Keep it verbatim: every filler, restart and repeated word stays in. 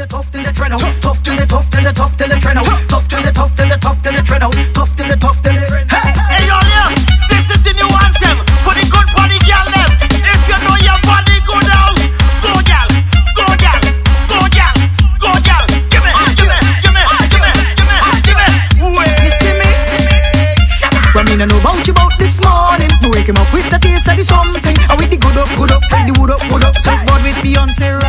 tough till the trend out. Tough till the tough till the tough till the trend out. Tough till the tough till the tough till the trend out. Tough till the tough till the trend out. Hey, yo, yeah, this is the new anthem for the good body girl them. If you know your body good out, go girl, go girl, go girl, go girl. Give me, give me, give me, give me, give me, give me. Wait. You see me? But me no know about you about this morning. Me wake him up with the taste of the something. And with the good up, good up, and the wood up, wood up. So it's born with Beyonce.